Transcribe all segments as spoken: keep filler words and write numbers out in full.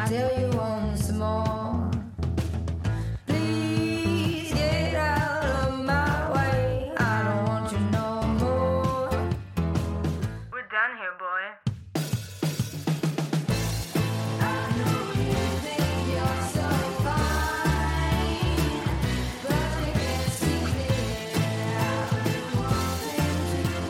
tell you once more, please get out of my way. I don't want you no more. We're done here, boy. I know you think you're so fine, but you can't see it. I've been wanting to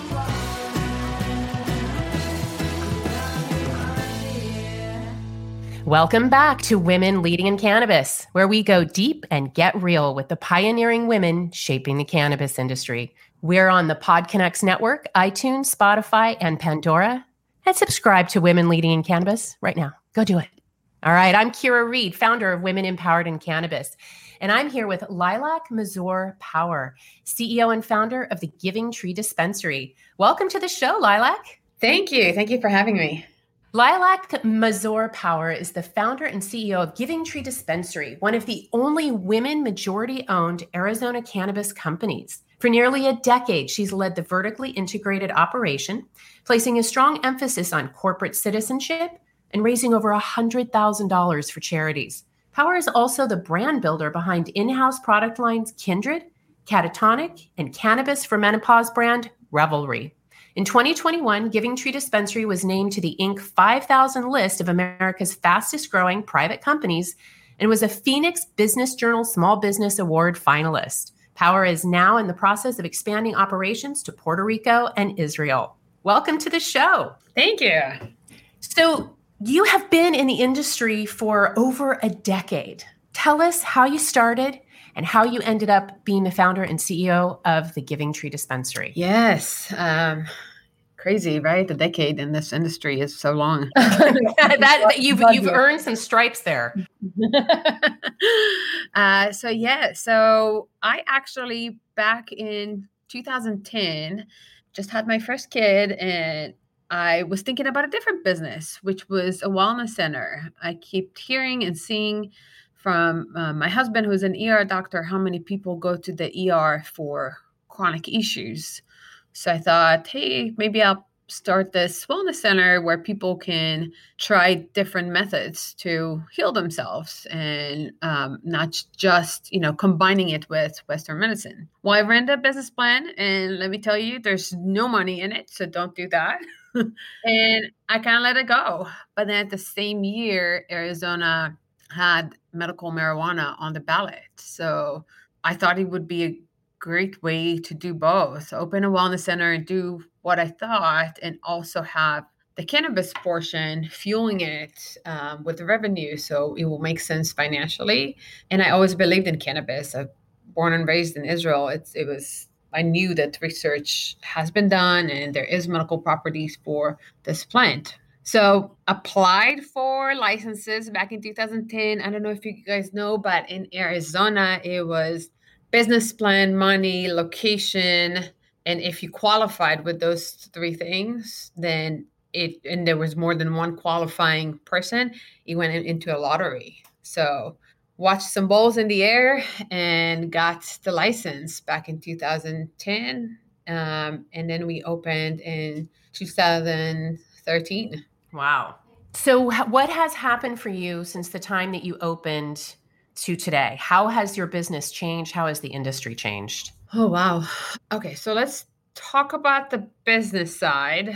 Welcome back to Women Leading in Cannabis, where we go deep and get real with the pioneering women shaping the cannabis industry. We're on the PodConnects Network, iTunes, Spotify, and Pandora. And subscribe to Women Leading in Cannabis right now. Go do it. All right, I'm Kira Reed, founder of Women Empowered in Cannabis. And I'm here with Lilac Mazur Power, C E O and founder of the Giving Tree Dispensary. Welcome to the show, Lilac. Thank you. Thank you for having me. Lilac Mazur Power is the founder and C E O of Giving Tree Dispensary, one of the only women majority-owned Arizona cannabis companies. For nearly a decade, she's led the vertically integrated operation, placing a strong emphasis on corporate citizenship and raising over one hundred thousand dollars for charities. Power is also the brand builder behind in-house product lines Kindred, Catatonic, and cannabis for menopause brand Revelry. In twenty twenty-one, Giving Tree Dispensary was named to the Inc five thousand list of America's fastest growing private companies and was a Phoenix Business Journal Small Business Award finalist. Power is now in the process of expanding operations to Puerto Rico and Israel. Welcome to the show. Thank you. So you have been in the industry for over a decade. Tell us how you started and how you ended up being the founder and C E O of the Giving Tree Dispensary. Yes. Um, crazy, right? A decade in this industry is so long. that, that you've you've earned some stripes there. uh, so yeah, so I actually back in two thousand ten just had my first kid, and I was thinking about a different business, which was a wellness center. I kept hearing and seeing from uh, my husband, who's an E R doctor, how many people go to the E R for chronic issues. So I thought, hey, maybe I'll start this wellness center where people can try different methods to heal themselves and um, not just, you know, combining it with Western medicine. Well, I ran the business plan, and let me tell you, there's no money in it, so don't do that. And I kind of let it go. But then at the same year, Arizona had medical marijuana on the ballot. So I thought it would be a great way to do both, open a wellness center and do what I thought, and also have the cannabis portion fueling it um, with the revenue. So it will make sense financially. And I always believed in cannabis. I'm born and raised in Israel. It's, it was, I knew that research has been done and there is medical properties for this plant. So applied for licenses back in two thousand ten. I don't know if you guys know, but in Arizona, it was business plan, money, location. And if you qualified with those three things, then it, and there was more than one qualifying person, you went in, into a lottery. So watched some balls in the air and got the license back in two thousand ten. Um, and then we opened in two thousand thirteen. Wow. So what has happened for you since the time that you opened to today? How has your business changed? How has the industry changed? Oh, wow. Okay, so let's talk about the business side.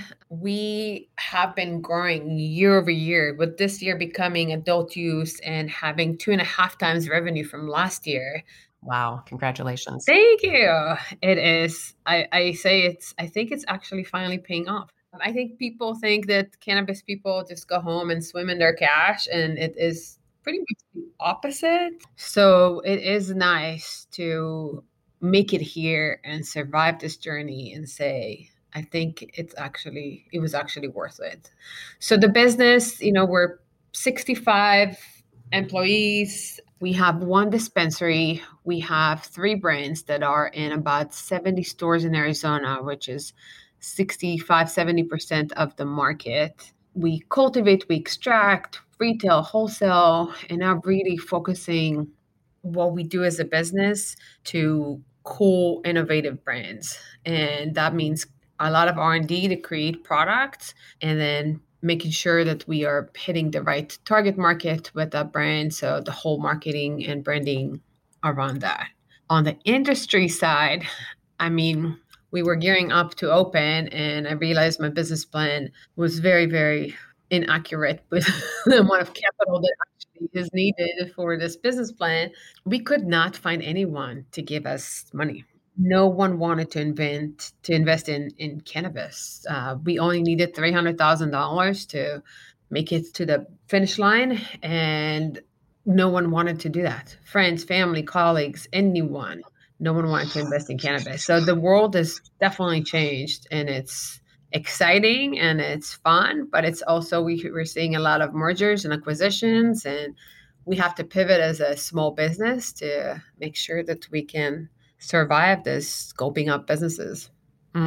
We have been growing year over year, with this year becoming adult use and having two and a half times revenue from last year. Wow. Congratulations. Thank you. It is. I, I say it's, I think it's actually finally paying off. I think people think that cannabis people just go home and swim in their cash, and it is pretty much the opposite. So it is nice to make it here and survive this journey and say, I think it's actually, it was actually worth it. So the business, you know, we're sixty-five employees. We have one dispensary. We have three brands that are in about seventy stores in Arizona, which is sixty-five, seventy percent of the market. We cultivate, we extract, retail, wholesale, and now really focusing what we do as a business to cool, innovative brands. And that means a lot of R and D to create products, and then making sure that we are hitting the right target market with that brand. So the whole marketing and branding around that. On the industry side, I mean, we were gearing up to open, and I realized my business plan was very, very inaccurate with the amount of capital that actually is needed for this business plan. We could not find anyone to give us money. No one wanted to invent to invest in in cannabis. Uh, we only needed three hundred thousand dollars to make it to the finish line, and no one wanted to do that. Friends, family, colleagues, anyone. No one wanted to invest in cannabis. So the world has definitely changed, and it's exciting and it's fun, but it's also we, we're seeing a lot of mergers and acquisitions, and we have to pivot as a small business to make sure that we can survive this scoping up businesses. Mm.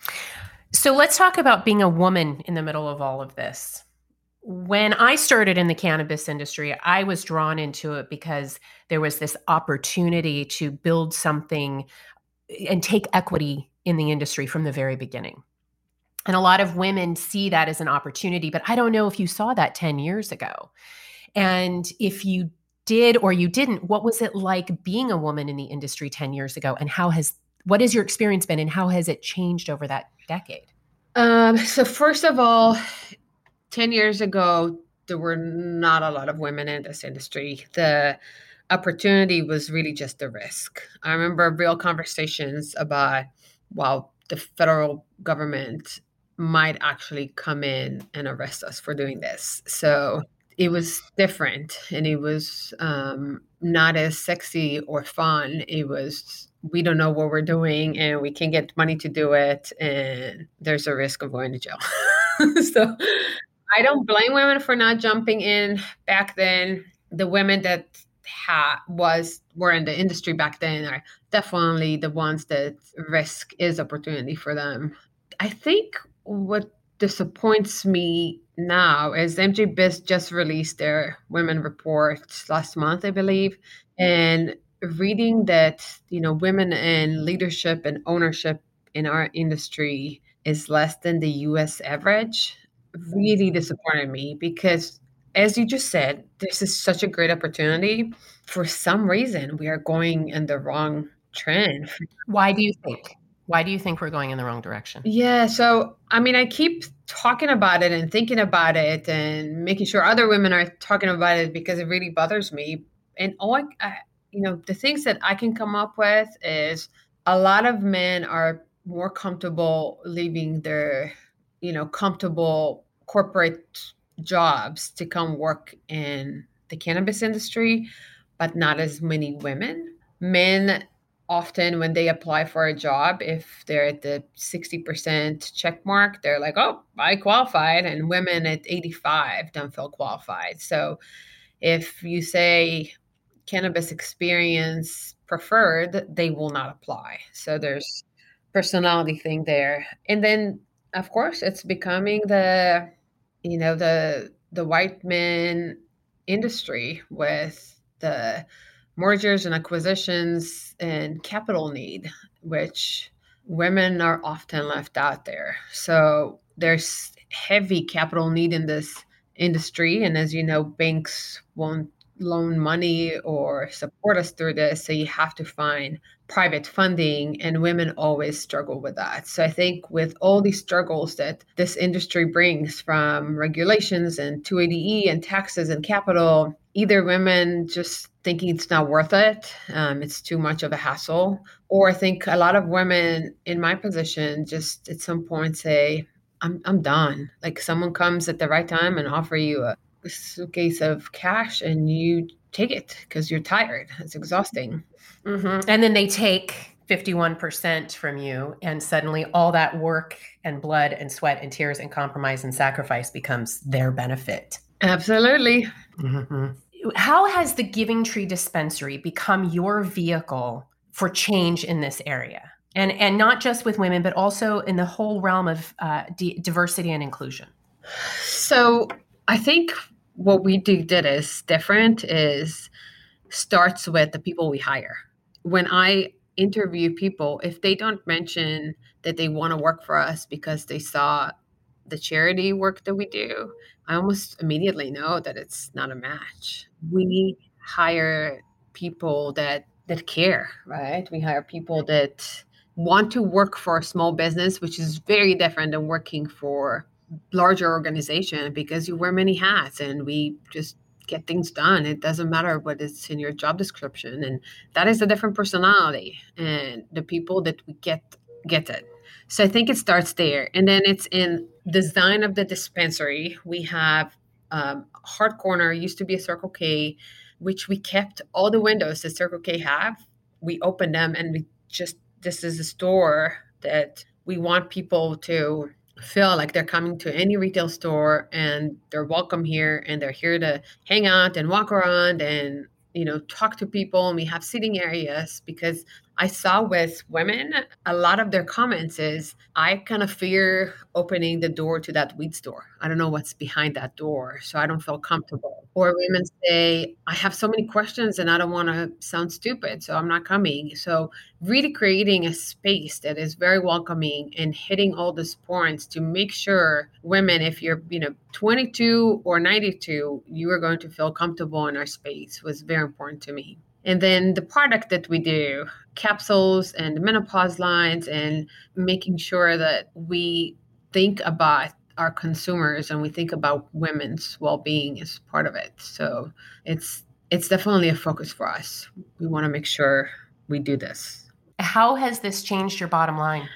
So let's talk about being a woman in the middle of all of this. When I started in the cannabis industry, I was drawn into it because there was this opportunity to build something and take equity in the industry from the very beginning. And a lot of women see that as an opportunity, but I don't know if you saw that ten years ago. And if you did or you didn't, what was it like being a woman in the industry ten years ago? And how has, what has your experience been and how has it changed over that decade? Um, so first of all, ten years ago, there were not a lot of women in this industry. The opportunity was really just the risk. I remember real conversations about, well, the federal government might actually come in and arrest us for doing this. So it was different, and it was um, not as sexy or fun. It was, we don't know what we're doing, and we can get money to do it, and there's a risk of going to jail. So I don't blame women for not jumping in back then. The women that ha- was were in the industry back then are definitely the ones that risk is opportunity for them. I think what disappoints me now is M J Biz just released their women report last month, I believe, and reading that, you know, women in leadership and ownership in our industry is less than the U S average really disappointed me, because as you just said, this is such a great opportunity. For some reason, we are going in the wrong trend. Why do you think? Why do you think we're going in the wrong direction? Yeah. So, I mean, I keep talking about it and thinking about it and making sure other women are talking about it because it really bothers me. And all I, I, you know, the things that I can come up with is a lot of men are more comfortable leaving their, you know, comfortable corporate jobs to come work in the cannabis industry, but not as many women. Men often, when they apply for a job, if they're at the sixty percent check mark, they're like, oh, I qualified. And women at eighty-five don't feel qualified. So if you say cannabis experience preferred, they will not apply. So there's personality thing there. And then, of course, it's becoming the, you know, the the white men industry with the mergers and acquisitions and capital need, which women are often left out there. So there's heavy capital need in this industry. And as you know, banks won't loan money or support us through this. So you have to find private funding, and women always struggle with that. So I think with all these struggles that this industry brings, from regulations and two eighty E and taxes and capital, either women just thinking it's not worth it, um, it's too much of a hassle, or I think a lot of women in my position just at some point say, I'm I'm done. Like someone comes at the right time and offer you a suitcase of cash and you take it because you're tired. It's exhausting. Mm-hmm. And then they take fifty-one percent from you, and suddenly all that work and blood and sweat and tears and compromise and sacrifice becomes their benefit. Absolutely. Mm-hmm. How has the Giving Tree Dispensary become your vehicle for change in this area? And, and not just with women, but also in the whole realm of uh, d- diversity and inclusion? So I think what we do that is different is starts with the people we hire. When I interview people, if they don't mention that they want to work for us because they saw the charity work that we do, I almost immediately know that it's not a match. We hire people that that care, right? We hire people that want to work for a small business, which is very different than working for larger organization because you wear many hats and we just get things done. It doesn't matter what is in your job description. And that is a different personality. And the people that we get get it. So I think it starts there. And then it's in design of the dispensary. We have um, Hard Corner, used to be a Circle K, which we kept all the windows that Circle K have. We opened them and we just, this is a store that we want people to feel like they're coming to any retail store and they're welcome here and they're here to hang out and walk around and, you know, talk to people. And we have sitting areas because I saw with women, a lot of their comments is, I kind of fear opening the door to that weed store. I don't know what's behind that door, so I don't feel comfortable. Or women say, I have so many questions and I don't want to sound stupid, so I'm not coming. So really creating a space that is very welcoming and hitting all these points to make sure women, if you're, you know, twenty-two or ninety-two, you are going to feel comfortable in our space was very important to me. And then the product that we do, capsules and the menopause lines, and making sure that we think about our consumers and we think about women's well-being as part of it. So it's it's definitely a focus for us. We want to make sure we do this. How has this changed your bottom line?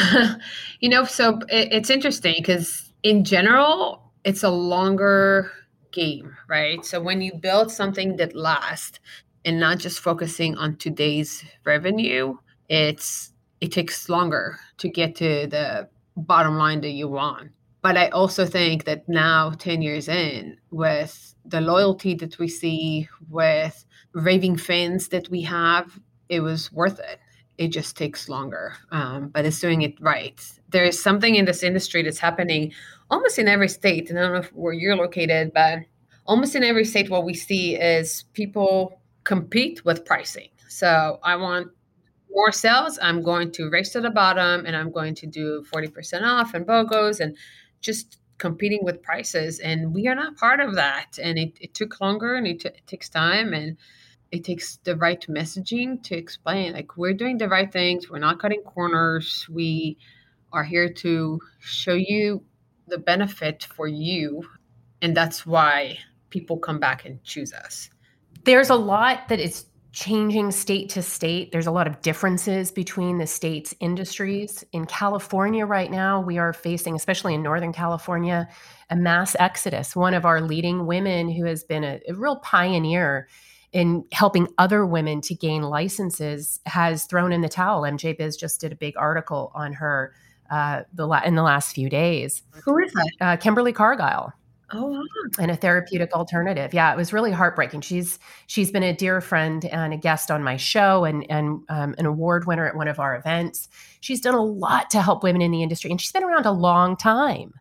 You know, so it, it's interesting because in general, it's a longer game, right? So when you build something that lasts, and not just focusing on today's revenue, it's it takes longer to get to the bottom line that you want. But I also think that now, ten years in, with the loyalty that we see, with raving fans that we have, it was worth it. It just takes longer, um, but it's doing it right. There is something in this industry that's happening almost in every state, and I don't know where you're located, but almost in every state, what we see is people compete with pricing. So I want more sales. I'm going to race to the bottom and I'm going to do forty percent off and BOGOs and just competing with prices. And we are not part of that. And it, it took longer and it, t- it takes time and it takes the right messaging to explain, like, we're doing the right things. We're not cutting corners. We are here to show you the benefit for you. And that's why people come back and choose us. There's a lot that is changing state to state. There's a lot of differences between the state's industries. In California right now, we are facing, especially in Northern California, a mass exodus. One of our leading women who has been a, a real pioneer in helping other women to gain licenses has thrown in the towel. M J Biz just did a big article on her uh, the la- in the last few days. Who is that? Uh, Kimberly Cargile. Oh, wow. And a therapeutic alternative. Yeah, it was really heartbreaking. She's she's been a dear friend and a guest on my show and and um, an award winner at one of our events. She's done a lot to help women in the industry, and she's been around a long time.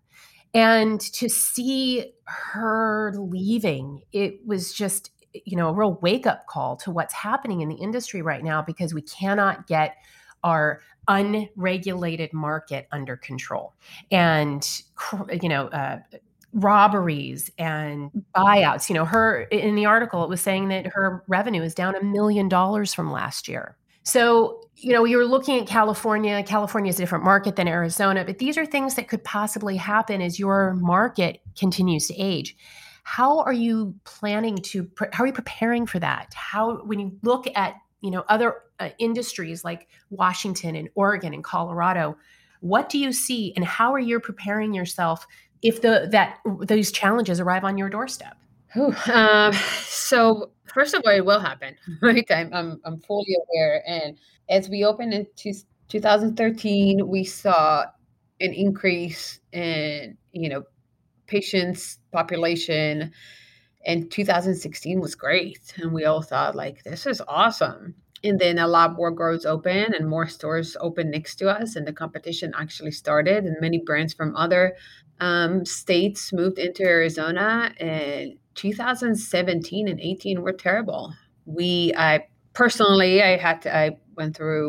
And to see her leaving, it was just, you know, a real wake up call to what's happening in the industry right now, because we cannot get our unregulated market under control. And you know. Uh, robberies and buyouts. You know, her in the article, it was saying that her revenue is down a million dollars from last year. So, you know, you're looking at California. California is a different market than Arizona, but these are things that could possibly happen as your market continues to age. How are you planning to, how are you preparing for that? How, when you look at, you know, other uh, industries like Washington and Oregon and Colorado, what do you see and how are you preparing yourself if the that those challenges arrive on your doorstep? Ooh, um, so first of all, it will happen, right? I'm, I'm, I'm fully aware. And as we opened in two, twenty thirteen, we saw an increase in, you know, patients population. And two thousand sixteen was great. And we all thought, like, this is awesome. And then a lot more grows open and more stores open next to us. And the competition actually started. And many brands from other um, states moved into Arizona. And two thousand seventeen and eighteen were terrible. We, I personally, I had to, I went through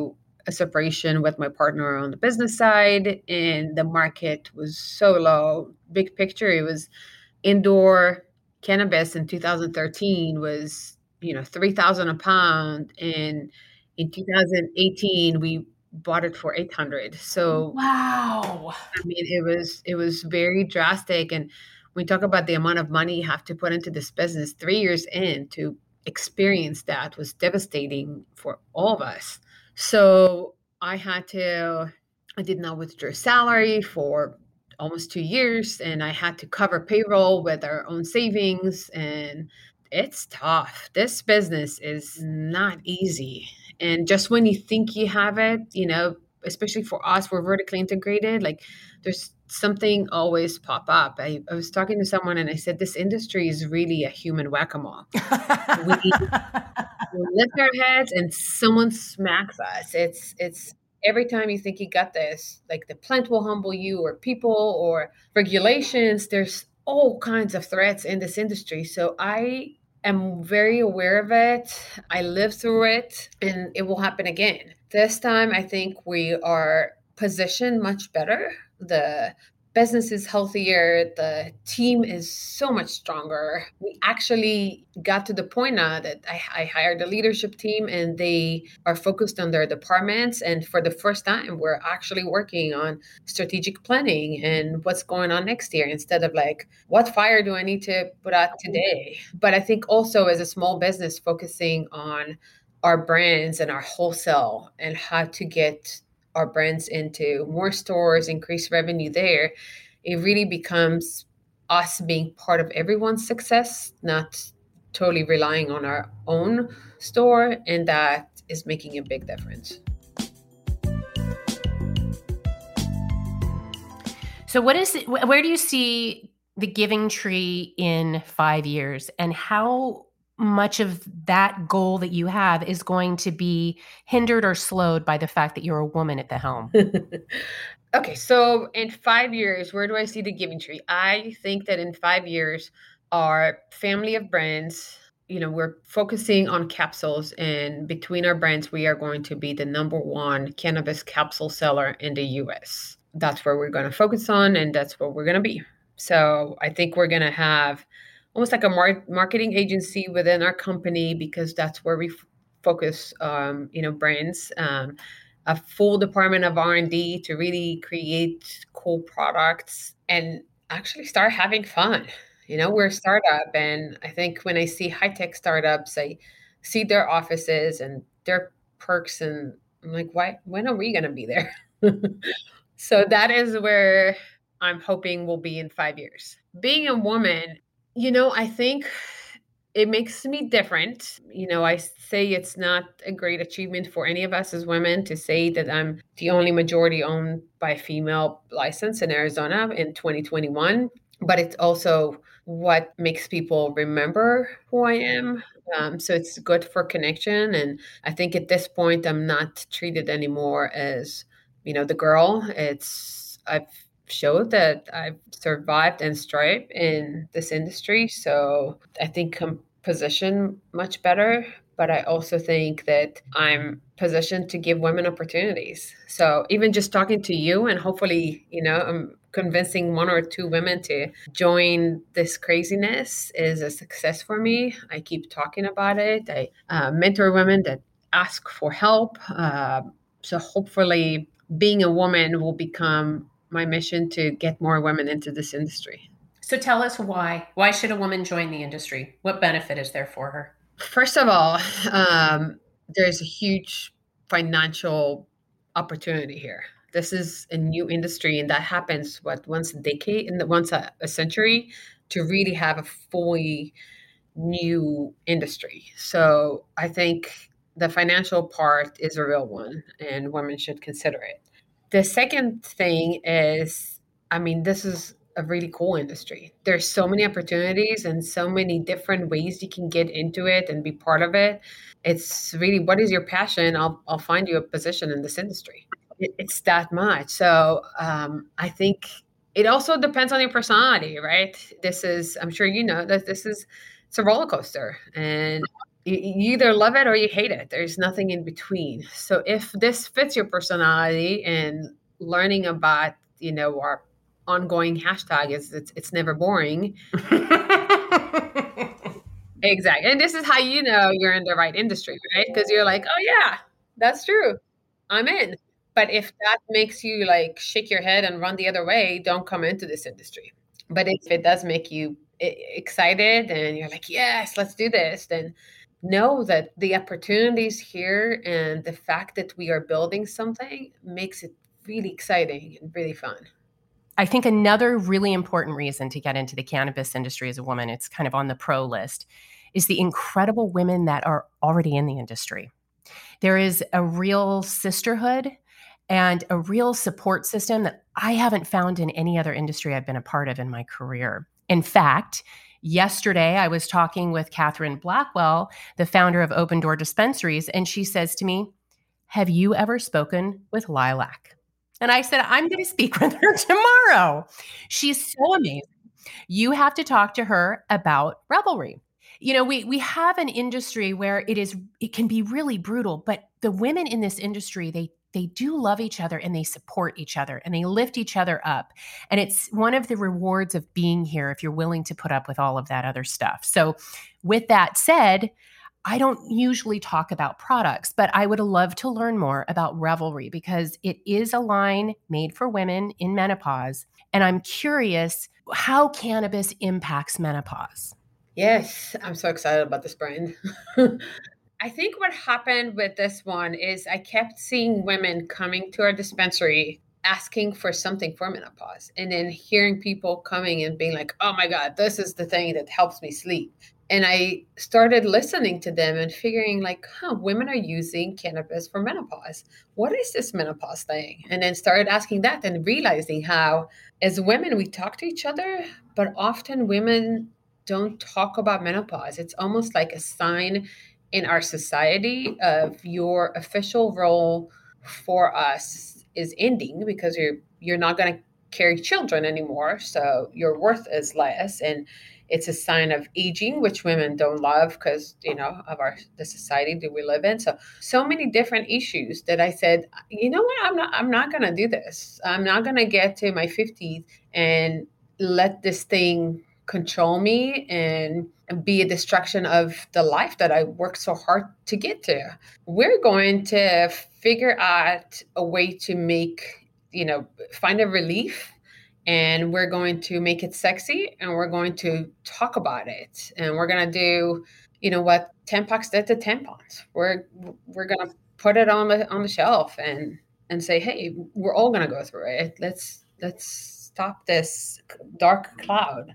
a separation with my partner on the business side, and the market was so low. Big picture, it was indoor cannabis in two thousand thirteen was, you know, three thousand a pound, and in two thousand eighteen we bought it for eight hundred. So Wow. I mean, it was it was very drastic. And when we talk about the amount of money you have to put into this business, three years in to experience that was devastating for all of us. So I had to, I did not withdraw salary for almost two years, and I had to cover payroll with our own savings. And it's tough. This business is not easy. And just when you think you have it, you know, especially for us, we're vertically integrated, like there's something always pop up. I, I was talking to someone and I said, this industry is really a human whack-a-mole. We, we lift our heads and someone smacks us. It's, it's every time you think you got this, like the plant will humble you, or people, or regulations. There's all kinds of threats in this industry. So I am very aware of it. I live through it, and it will happen again. This time, I think we are positioned much better. The business is healthier. The team is so much stronger. We actually got to the point now that I, I hired a leadership team, and they are focused on their departments. And for the first time, we're actually working on strategic planning and what's going on next year, instead of like, what fire do I need to put out today? But I think also as a small business, focusing on our brands and our wholesale and how to get our brands into more stores, increase revenue there, it really becomes us being part of everyone's success, not totally relying on our own store. And that is making a big difference. So what is it, where do you see the Giving Tree in five years, and how much of that goal that you have is going to be hindered or slowed by the fact that you're a woman at the helm? Okay, so in five years, where do I see the Giving Tree? I think that in five years, our family of brands, you know, we're focusing on capsules, and between our brands, we are going to be the number one cannabis capsule seller in the U S. That's where we're going to focus on, and that's where we're going to be. So I think we're going to have almost like a mar- marketing agency within our company, because that's where we f- focus, um, you know, brands, um, a full department of R and D to really create cool products and actually start having fun. You know, we're a startup, and I think when I see high-tech startups, I see their offices and their perks, and I'm like, why, when are we going to be there? So that is where I'm hoping we'll be in five years. Being a woman, you know, I think it makes me different. You know, I say it's not a great achievement for any of us as women to say that I'm the only majority owned by female license in Arizona in twenty twenty-one, but it's also what makes people remember who I am. Um, so it's good for connection. And I think at this point, I'm not treated anymore as, you know, the girl. It's, I've showed that I've survived and thrived in this industry. So I think I'm positioned much better, but I also think that I'm positioned to give women opportunities. So even just talking to you, and hopefully, you know, I'm convincing one or two women to join this craziness is a success for me. I keep talking about it. I uh, mentor women that ask for help. Uh, so hopefully being a woman will become my mission to get more women into this industry. So tell us why. Why should a woman join the industry? What benefit is there for her? First of all, um, there's a huge financial opportunity here. This is a new industry, and that happens what once a decade and once a, a century to really have a fully new industry. So I think the financial part is a real one, and women should consider it. The second thing is, I mean, this is a really cool industry. There's so many opportunities and so many different ways you can get into it and be part of it. It's really, what is your passion? I'll, I'll find you a position in this industry. It, it's that much. So um, I think it also depends on your personality, right? This is, I'm sure you know that this is, it's a roller coaster. And You, you either love it or you hate it. There's nothing in between. So if this fits your personality and learning about, you know, our ongoing hashtag is it's, it's never boring. Exactly. And this is how you know you're in the right industry, right? Because you're like, oh yeah, that's true. I'm in. But if that makes you like shake your head and run the other way, don't come into this industry. But if it does make you e- excited and you're like, yes, let's do this, then know that the opportunities here and the fact that we are building something makes it really exciting and really fun. I think another really important reason to get into the cannabis industry as a woman, it's kind of on the pro list, is the incredible women that are already in the industry. There is a real sisterhood and a real support system that I haven't found in any other industry I've been a part of in my career. In fact, yesterday I was talking with Catherine Blackwell, the founder of Open Door Dispensaries, and she says to me, have you ever spoken with Lilac? And I said, I'm going to speak with her tomorrow. She's so amazing. You have to talk to her about Revelry. You know, we we have an industry where it is it can be really brutal, but the women in this industry, they they do love each other and they support each other and they lift each other up. And it's one of the rewards of being here if you're willing to put up with all of that other stuff. So with that said, I don't usually talk about products, but I would love to learn more about Revelry because it is a line made for women in menopause. And I'm curious how cannabis impacts menopause. Yes, I'm so excited about this brand. I think what happened with this one is I kept seeing women coming to our dispensary asking for something for menopause and then hearing people coming and being like, oh my God, this is the thing that helps me sleep. And I started listening to them and figuring like, huh, women are using cannabis for menopause. What is this menopause thing? And then started asking that and realizing how as women, we talk to each other, but often women don't talk about menopause. It's almost like a sign in our society of your official role for us is ending because you're you're not going to carry children anymore, so your worth is less, and it's a sign of aging, which women don't love because you know of our the society that we live in. So so many different issues that I said, you know what, I'm not I'm not going to do this. I'm not going to get to my fifties and let this thing control me and be a distraction of the life that I worked so hard to get to. We're going to figure out a way to make, you know, find a relief, and we're going to make it sexy, and we're going to talk about it, and we're going to do, you know, what Tampax did to tampons. We're we're going to put it on the on the shelf and and say, hey, we're all going to go through it. Let's let's stop this dark cloud.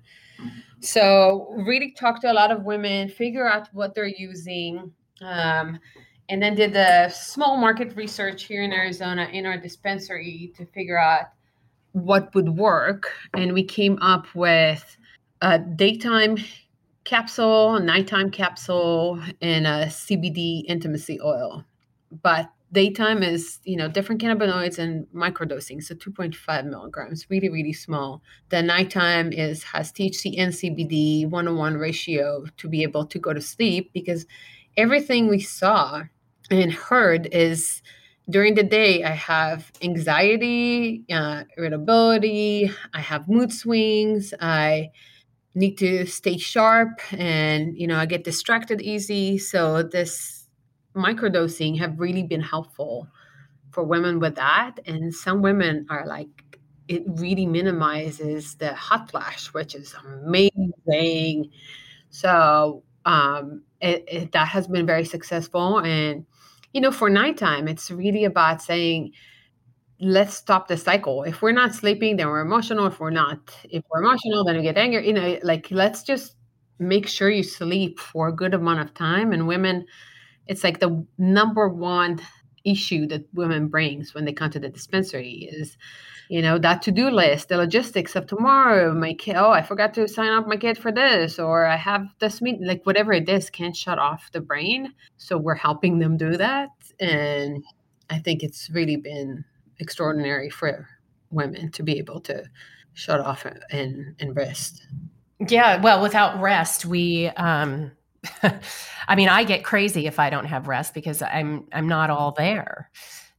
So really talk to a lot of women, figure out what they're using, um, and then did the small market research here in Arizona in our dispensary to figure out what would work. And we came up with a daytime capsule, a nighttime capsule, and a C B D intimacy oil. But daytime is, you know, different cannabinoids and microdosing, so two point five milligrams, really, really small. The nighttime is has T H C and C B D one to one ratio to be able to go to sleep, because everything we saw and heard is during the day, I have anxiety, uh, irritability, I have mood swings, I need to stay sharp, and, you know, I get distracted easy. So this microdosing have really been helpful for women with that. And some women are like, it really minimizes the hot flash, which is amazing. So um, it, it, that has been very successful. And, you know, for nighttime, it's really about saying, let's stop the cycle. If we're not sleeping, then we're emotional. If we're not, if we're emotional, then we get angry. You know, like, let's just make sure you sleep for a good amount of time. And women, it's like the number one issue that women brings when they come to the dispensary is, you know, that to-do list, the logistics of tomorrow. My kid, oh, I forgot to sign up my kid for this, or I have this meeting, like whatever it is, can't shut off the brain. So we're helping them do that. And I think it's really been extraordinary for women to be able to shut off and, and rest. Yeah, well, without rest, we um, I mean, I get crazy if I don't have rest because I'm I'm not all there.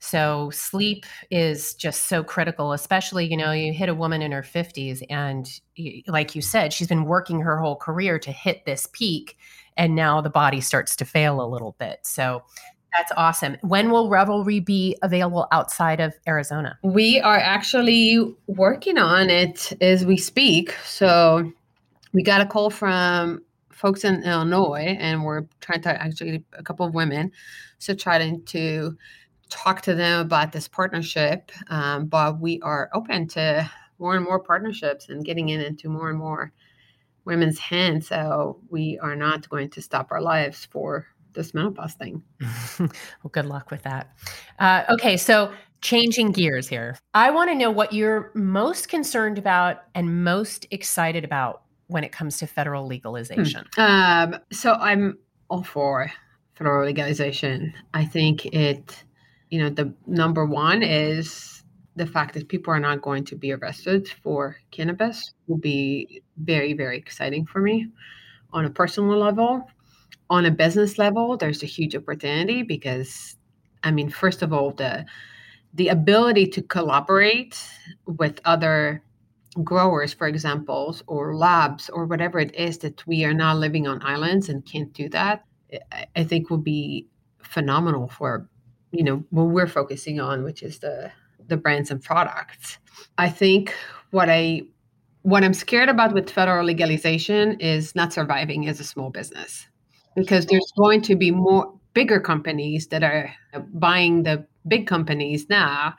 So sleep is just so critical, especially, you know, you hit a woman in her fifties and y- like you said, she's been working her whole career to hit this peak and now the body starts to fail a little bit. So that's awesome. When will Revelry be available outside of Arizona? We are actually working on it as we speak. So we got a call from folks in Illinois, and we're trying to actually a couple of women, so trying to talk to them about this partnership. Um, but we are open to more and more partnerships and getting it into more and more women's hands. So we are not going to stop our lives for this menopause thing. Well, good luck with that. Uh, okay, so changing gears here. I want to know what you're most concerned about and most excited about when it comes to federal legalization. Um, so I'm all for federal legalization. I think it, you know, the number one is the fact that people are not going to be arrested for cannabis will be very, very exciting for me on a personal level. On a business level, there's a huge opportunity because, I mean, first of all, the the ability to collaborate with other growers, for example, or labs or whatever it is that we are now living on islands and can't do that, I, I think will be phenomenal for, you know, what we're focusing on, which is the the brands and products. I think what I what I'm scared about with federal legalization is not surviving as a small business, because there's going to be more bigger companies that are buying the big companies now.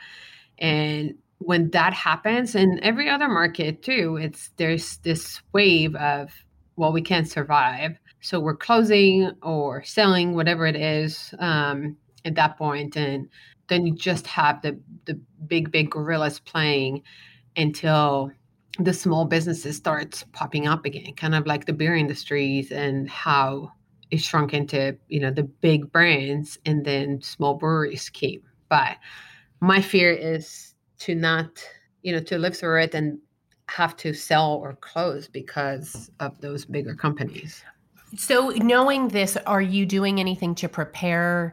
And when that happens, and every other market too, it's there's this wave of, well, we can't survive, so we're closing or selling, whatever it is, um, at that point. And then you just have the the big big gorillas playing until the small businesses starts popping up again, kind of like the beer industries and how it shrunk into, you know, the big brands and then small breweries came. But my fear is to not, you know, to live through it and have to sell or close because of those bigger companies. So knowing this, are you doing anything to prepare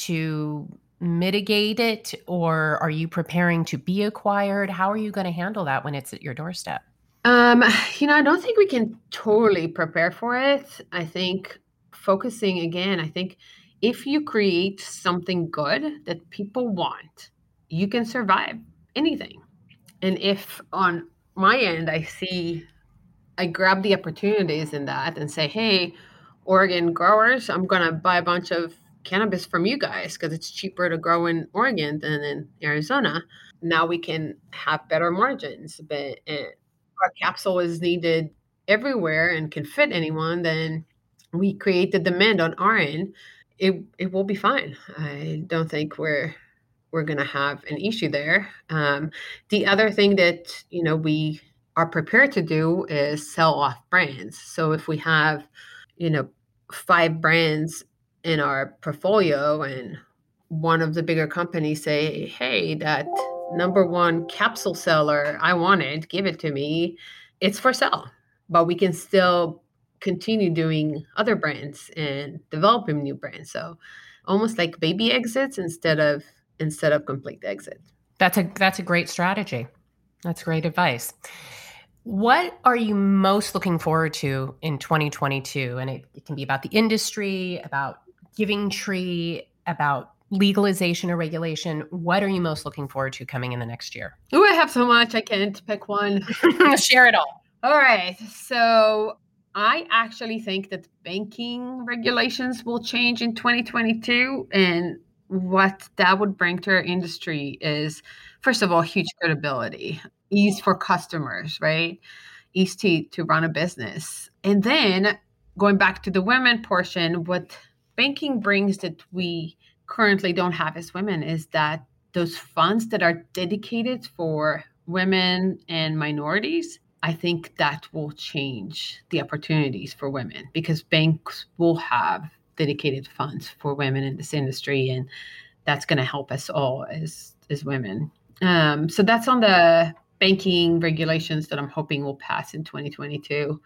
to mitigate it, or are you preparing to be acquired? How are you going to handle that when it's at your doorstep? Um, you know, I don't think we can totally prepare for it. I think focusing again, I think if you create something good that people want, you can survive anything. And if on my end, I see, I grab the opportunities in that and say, hey, Oregon growers, I'm going to buy a bunch of cannabis from you guys because it's cheaper to grow in Oregon than in Arizona. Now we can have better margins. But uh, our capsule is needed everywhere and can fit anyone, then we create the demand on our end. It, it will be fine. I don't think we're we're going to have an issue there. Um, the other thing that, you know, we are prepared to do is sell off brands. So if we have, you know, five brands in our portfolio and one of the bigger companies say, hey, that number one capsule seller, I want it, give it to me, it's for sale. But we can still continue doing other brands and developing new brands. So almost like baby exits instead of instead of complete exit. That's a that's a great strategy. That's great advice. What are you most looking forward to in twenty twenty-two? And it, it can be about the industry, about Giving Tree, about legalization or regulation. What are you most looking forward to coming in the next year? Oh, I have so much. I can't pick one. Share it all. All right. So I actually think that banking regulations will change in twenty twenty-two. And what that would bring to our industry is, first of all, huge credibility, ease for customers, right? Ease to, to run a business. And then going back to the women portion, what banking brings that we currently don't have as women is that those funds that are dedicated for women and minorities, I think that will change the opportunities for women because banks will have dedicated funds for women in this industry, and that's going to help us all as as women. Um, so that's on the banking regulations that I'm hoping will pass in twenty twenty-two.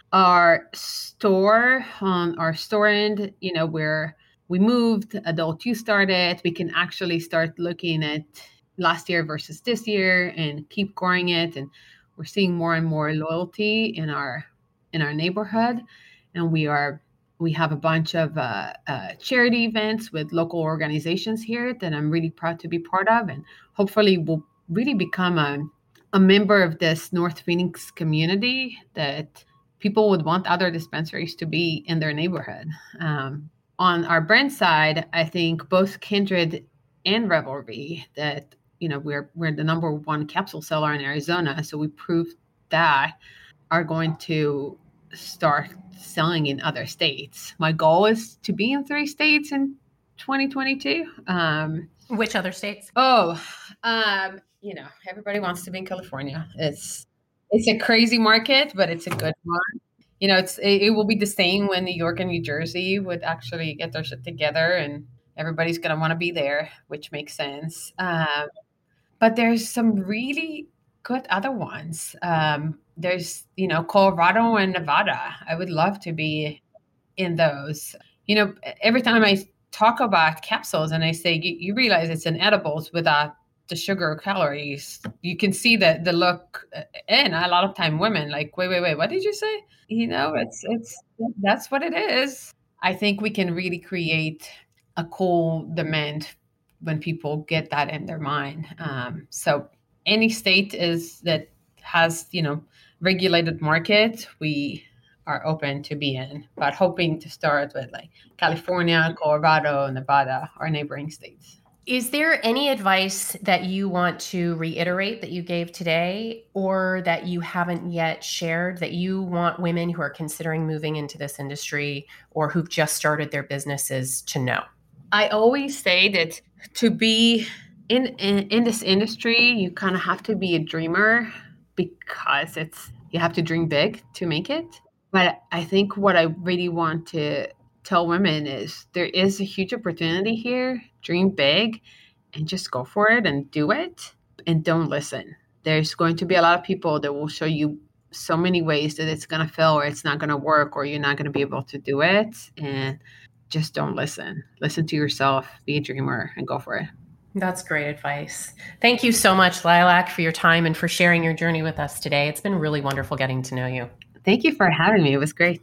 Our store on our store end, you know, where we moved, adult use started, we can actually start looking at last year versus this year and keep growing it. And we're seeing more and more loyalty in our in our neighborhood. And we are we have a bunch of uh, uh, charity events with local organizations here that I'm really proud to be part of, and hopefully will really become a a member of this North Phoenix community that people would want other dispensaries to be in their neighborhood. Um, on our brand side, I think both Kindred and Revelry, that you know we're we're the number one capsule seller in Arizona, so we proved that, are going to start selling in other states. My goal is to be in three states in twenty twenty-two. Um, Which other states? oh, um, you know, everybody wants to be in California. It's it's a crazy market, but it's a good one. You know, it's it, it will be the same when New York and New Jersey would actually get their shit together, and everybody's going to want to be there, which makes sense. Um, but there's some really good other ones. Um, there's, you know, Colorado and Nevada. I would love to be in those. You know, every time I talk about capsules and I say, you, you realize it's an edibles without the sugar or calories, you can see the the look, and a lot of time women like, wait, wait, wait, what did you say? You know, it's it's that's what it is. I think we can really create a cool demand when people get that in their mind. Um, so any state is that has, you know, regulated market, we are open to be in, but hoping to start with like California, Colorado, Nevada, or neighboring states. Is there any advice that you want to reiterate that you gave today, or that you haven't yet shared, that you want women who are considering moving into this industry or who've just started their businesses to know? I always say that to be in in, in this industry, you kind of have to be a dreamer, because it's you have to dream big to make it. But I think what I really want to tell women is there is a huge opportunity here. Dream big and just go for it and do it, and don't listen. There's going to be a lot of people that will show you so many ways that it's going to fail, or it's not going to work, or you're not going to be able to do it. And just don't listen. Listen to yourself, be a dreamer, and go for it. That's great advice. Thank you so much, Lilac, for your time and for sharing your journey with us today. It's been really wonderful getting to know you. Thank you for having me. It was great.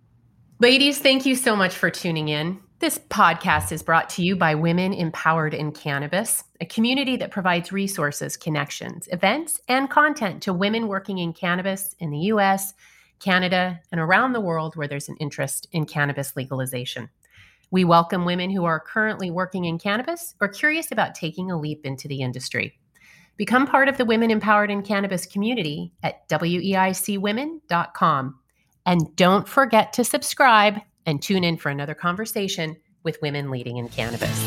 Ladies, thank you so much for tuning in. This podcast is brought to you by Women Empowered in Cannabis, a community that provides resources, connections, events, and content to women working in cannabis in the U S, Canada, and around the world where there's an interest in cannabis legalization. We welcome women who are currently working in cannabis or curious about taking a leap into the industry. Become part of the Women Empowered in Cannabis community at weicwomen dot com. And don't forget to subscribe and tune in for another conversation with women leading in cannabis.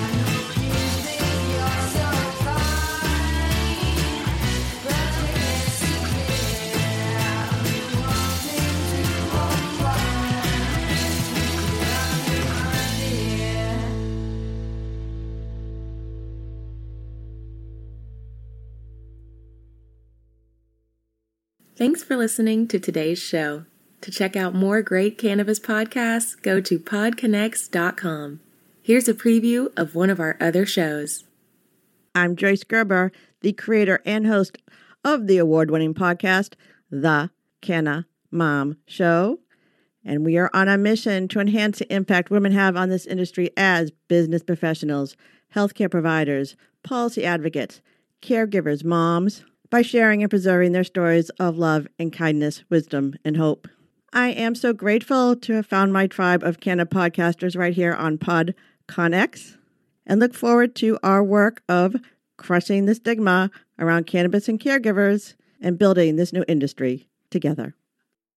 Thanks for listening to today's show. To check out more great cannabis podcasts, go to pod connects dot com. Here's a preview of one of our other shows. I'm Joyce Gerber, the creator and host of the award-winning podcast, The Canna Mom Show. And we are on a mission to enhance the impact women have on this industry as business professionals, healthcare providers, policy advocates, caregivers, moms, by sharing and preserving their stories of love and kindness, wisdom, and hope. I am so grateful to have found my tribe of Canna podcasters right here on PodConX, and look forward to our work of crushing the stigma around cannabis and caregivers and building this new industry together.